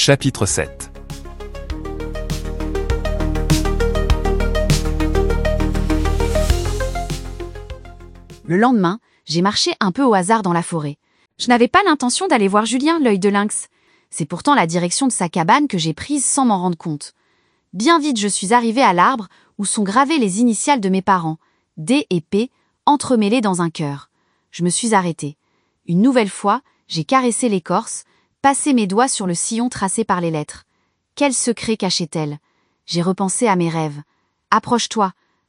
Chapitre 7. Le lendemain, j'ai marché un peu au hasard dans la forêt. Je n'avais pas l'intention d'aller voir Julien, l'œil de lynx. C'est pourtant la direction de sa cabane que j'ai prise sans m'en rendre compte. Bien vite, je suis arrivée à l'arbre où sont gravées les initiales de mes parents, D et P, entremêlées dans un cœur. Je me suis arrêtée. Une nouvelle fois, j'ai caressé l'écorce, passé mes doigts sur le sillon tracé par les lettres. Quel secret cachait-elle? J'ai repensé à mes rêves. Approche-toi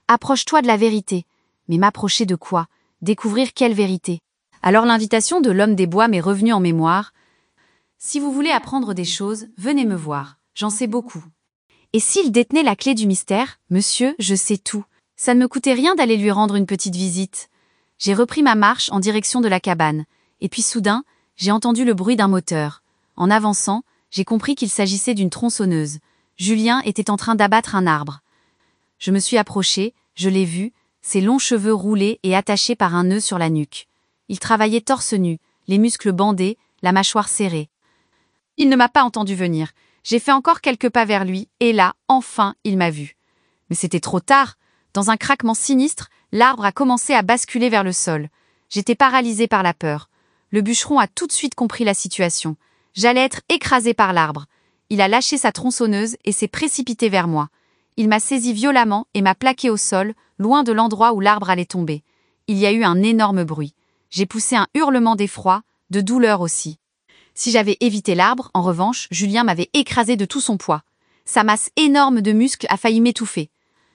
de la vérité. Mais m'approcher de quoi? Découvrir quelle vérité? Alors l'invitation de l'homme des bois m'est revenue en mémoire. Si vous voulez apprendre des choses, venez me voir, j'en sais beaucoup. Et s'il détenait la clé du mystère? Monsieur, je sais tout. Ça ne me coûtait rien d'aller lui rendre une petite visite. J'ai repris ma marche en direction de la cabane, et puis soudain, j'ai entendu le bruit d'un moteur. En avançant, j'ai compris qu'il s'agissait d'une tronçonneuse. Julien était en train d'abattre un arbre. Je me suis approchée, je l'ai vu, ses longs cheveux roulés et attachés par un nœud sur la nuque. Il travaillait torse nu, les muscles bandés, la mâchoire serrée. Il ne m'a pas entendu venir. J'ai fait encore quelques pas vers lui, et là, enfin, il m'a vu. Mais c'était trop tard. Dans un craquement sinistre, l'arbre a commencé à basculer vers le sol. J'étais paralysée par la peur. Le bûcheron a tout de suite compris la situation. J'allais être écrasée par l'arbre. Il a lâché sa tronçonneuse et s'est précipité vers moi. Il m'a saisi violemment et m'a plaqué au sol, loin de l'endroit où l'arbre allait tomber. Il y a eu un énorme bruit. J'ai poussé un hurlement d'effroi, de douleur aussi. Si j'avais évité l'arbre, en revanche, Julien m'avait écrasé de tout son poids. Sa masse énorme de muscles a failli m'étouffer.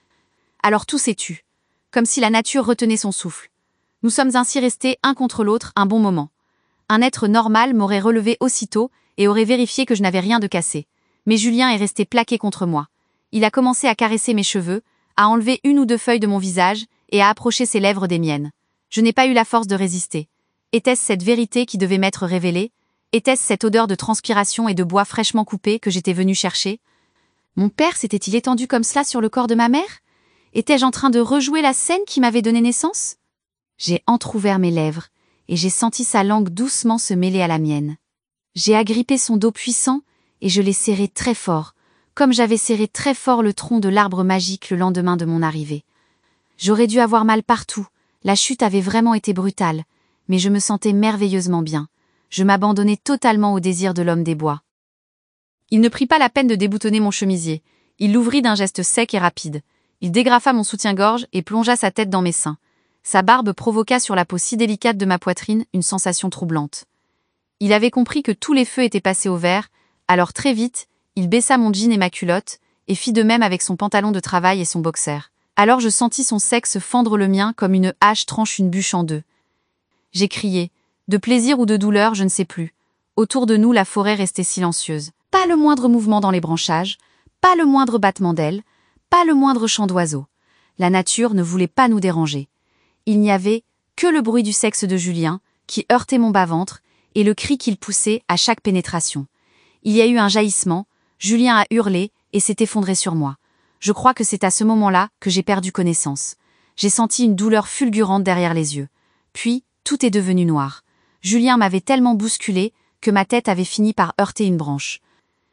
Alors tout s'est tu, comme si la nature retenait son souffle. Nous sommes ainsi restés un contre l'autre un bon moment. Un être normal m'aurait relevé aussitôt et aurait vérifié que je n'avais rien de cassé. Mais Julien est resté plaqué contre moi. Il a commencé à caresser mes cheveux, à enlever une ou deux feuilles de mon visage et à approcher ses lèvres des miennes. Je n'ai pas eu la force de résister. Était-ce cette vérité qui devait m'être révélée? Était-ce cette odeur de transpiration et de bois fraîchement coupé que j'étais venue chercher? Mon père s'était-il étendu comme cela sur le corps de ma mère? Étais-je en train de rejouer la scène qui m'avait donné naissance? J'ai entrouvert mes lèvres, et j'ai senti sa langue doucement se mêler à la mienne. J'ai agrippé son dos puissant, et je l'ai serré très fort, comme j'avais serré très fort le tronc de l'arbre magique le lendemain de mon arrivée. J'aurais dû avoir mal partout, la chute avait vraiment été brutale, mais je me sentais merveilleusement bien. Je m'abandonnais totalement au désir de l'homme des bois. Il ne prit pas la peine de déboutonner mon chemisier. Il l'ouvrit d'un geste sec et rapide. Il dégrafa mon soutien-gorge et plongea sa tête dans mes seins. Sa barbe provoqua sur la peau si délicate de ma poitrine une sensation troublante. Il avait compris que tous les feux étaient passés au vert, alors très vite, il baissa mon jean et ma culotte, et fit de même avec son pantalon de travail et son boxer. Alors je sentis son sexe fendre le mien comme une hache tranche une bûche en deux. J'ai crié. De plaisir ou de douleur, je ne sais plus. Autour de nous, la forêt restait silencieuse. Pas le moindre mouvement dans les branchages, pas le moindre battement d'ailes, pas le moindre chant d'oiseau. La nature ne voulait pas nous déranger. Il n'y avait que le bruit du sexe de Julien, qui heurtait mon bas-ventre, et le cri qu'il poussait à chaque pénétration. Il y a eu un jaillissement, Julien a hurlé et s'est effondré sur moi. Je crois que c'est à ce moment-là que j'ai perdu connaissance. J'ai senti une douleur fulgurante derrière les yeux. Puis, tout est devenu noir. Julien m'avait tellement bousculé que ma tête avait fini par heurter une branche.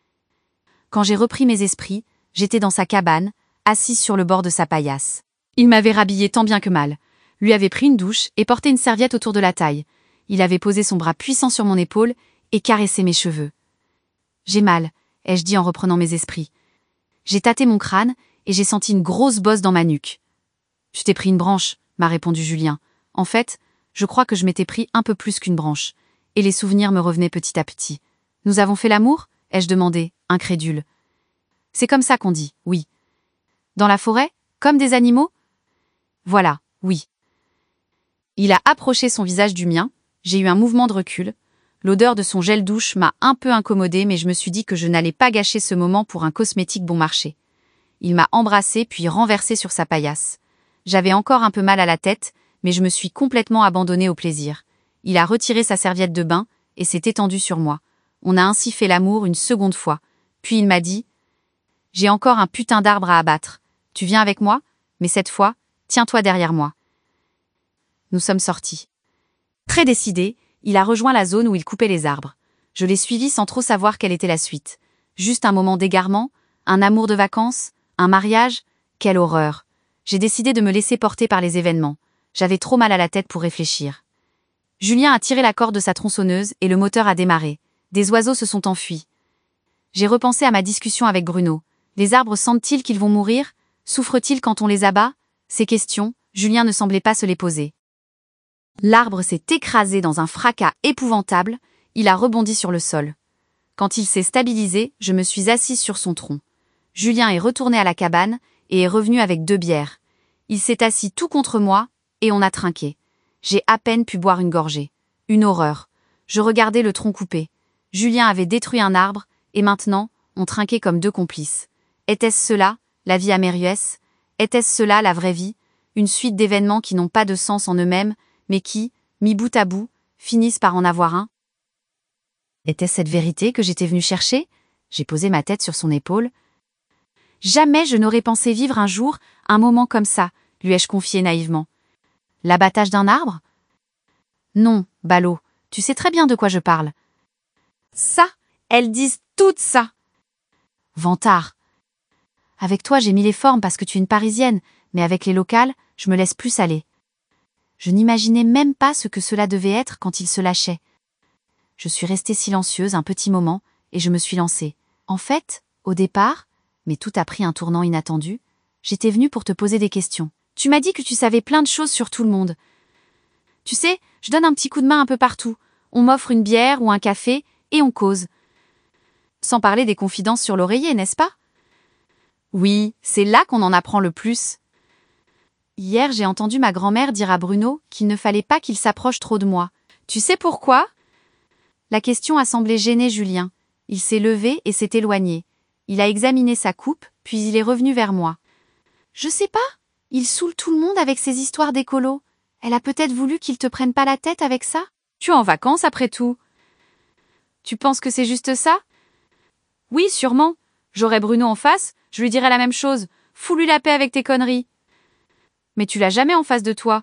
Quand j'ai repris mes esprits, j'étais dans sa cabane, assise sur le bord de sa paillasse. Il m'avait rhabillé tant bien que mal, lui avait pris une douche et porté une serviette autour de la taille. Il avait posé son bras puissant sur mon épaule et caressé mes cheveux. J'ai mal, ai-je dit en reprenant mes esprits. J'ai tâté mon crâne et j'ai senti une grosse bosse dans ma nuque. Tu t'es pris une branche, m'a répondu Julien. En fait, je crois que je m'étais pris un peu plus qu'une branche, et les souvenirs me revenaient petit à petit. Nous avons fait l'amour? Ai-je demandé, incrédule. C'est comme ça qu'on dit, oui. Dans la forêt? Comme des animaux? Voilà, oui. Il a approché son visage du mien, j'ai eu un mouvement de recul. L'odeur de son gel douche m'a un peu incommodée, mais je me suis dit que je n'allais pas gâcher ce moment pour un cosmétique bon marché. Il m'a embrassé puis renversé sur sa paillasse. J'avais encore un peu mal à la tête, mais je me suis complètement abandonnée au plaisir. Il a retiré sa serviette de bain et s'est étendu sur moi. On a ainsi fait l'amour une seconde fois. Puis il m'a dit « J'ai encore un putain d'arbre à abattre. Tu viens avec moi? Mais cette fois, tiens-toi derrière moi. » Nous sommes sortis. Très décidé, il a rejoint la zone où il coupait les arbres. Je l'ai suivi sans trop savoir quelle était la suite. Juste un moment d'égarement, un amour de vacances, un mariage, quelle horreur. J'ai décidé de me laisser porter par les événements. J'avais trop mal à la tête pour réfléchir. Julien a tiré la corde de sa tronçonneuse et le moteur a démarré. Des oiseaux se sont enfuis. J'ai repensé à ma discussion avec Bruno. Les arbres sentent-ils qu'ils vont mourir? Souffrent-ils quand on les abat? Ces questions, Julien ne semblait pas se les poser. L'arbre s'est écrasé dans un fracas épouvantable, il a rebondi sur le sol. Quand il s'est stabilisé, je me suis assise sur son tronc. Julien est retourné à la cabane et est revenu avec 2 bières. Il s'est assis tout contre moi et on a trinqué. J'ai à peine pu boire une gorgée. Une horreur. Je regardais le tronc coupé. Julien avait détruit un arbre et maintenant, on trinquait comme 2 complices. Était-ce cela, la vie à Mérieux? Était-ce cela, la vraie vie? Une suite d'événements qui n'ont pas de sens en eux-mêmes, mais qui, mis bout à bout, finissent par en avoir un? Était-ce cette vérité que j'étais venue chercher? J'ai posé ma tête sur son épaule. Jamais je n'aurais pensé vivre un jour un moment comme ça, lui ai-je confié naïvement. L'abattage d'un arbre? Non, ballot, tu sais très bien de quoi je parle. Ça, elles disent toutes ça. Vantard. Avec toi, j'ai mis les formes parce que tu es une Parisienne, mais avec les locales, je me laisse plus aller. Je n'imaginais même pas ce que cela devait être quand il se lâchait. Je suis restée silencieuse un petit moment, et je me suis lancée. En fait, au départ, mais tout a pris un tournant inattendu, j'étais venue pour te poser des questions. Tu m'as dit que tu savais plein de choses sur tout le monde. Tu sais, je donne un petit coup de main un peu partout. On m'offre une bière ou un café, et on cause. Sans parler des confidences sur l'oreiller, n'est-ce pas? Oui, c'est là qu'on en apprend le plus. Hier, j'ai entendu ma grand-mère dire à Bruno qu'il ne fallait pas qu'il s'approche trop de moi. Tu sais pourquoi? La question a semblé gêner Julien. Il s'est levé et s'est éloigné. Il a examiné sa coupe, puis il est revenu vers moi. Je sais pas. Il saoule tout le monde avec ses histoires d'écolo. Elle a peut-être voulu qu'il te prenne pas la tête avec ça? Tu es en vacances après tout. Tu penses que c'est juste ça? Oui, sûrement. J'aurais Bruno en face, je lui dirais la même chose. Fous-lui la paix avec tes conneries. Mais tu l'as jamais en face de toi.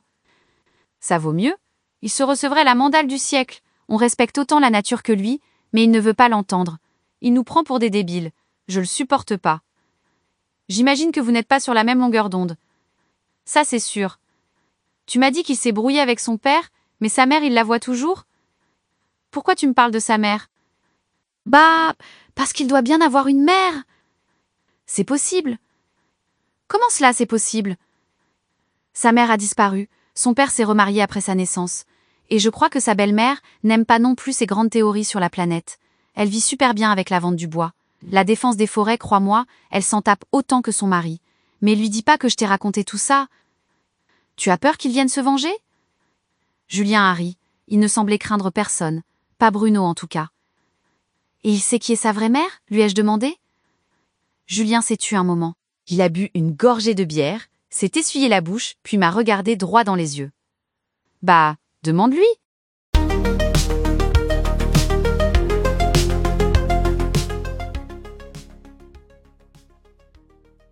Ça vaut mieux. Il se recevrait la mandale du siècle. On respecte autant la nature que lui, mais il ne veut pas l'entendre. Il nous prend pour des débiles. Je le supporte pas. J'imagine que vous n'êtes pas sur la même longueur d'onde. Ça, c'est sûr. Tu m'as dit qu'il s'est brouillé avec son père, mais sa mère, il la voit toujours? Pourquoi tu me parles de sa mère? Bah, parce qu'il doit bien avoir une mère. C'est possible. Comment cela, c'est possible? Sa mère a disparu, son père s'est remarié après sa naissance. Et je crois que sa belle-mère n'aime pas non plus ses grandes théories sur la planète. Elle vit super bien avec la vente du bois. La défense des forêts, crois-moi, elle s'en tape autant que son mari. Mais lui dis pas que je t'ai raconté tout ça. Tu as peur qu'il vienne se venger? Julien a ri. Il ne semblait craindre personne. Pas Bruno en tout cas. Et il sait qui est sa vraie mère? Lui ai-je demandé. Julien s'est tu un moment. Il a bu une gorgée de bière, s'est essuyé la bouche, puis m'a regardé droit dans les yeux. Bah, demande-lui.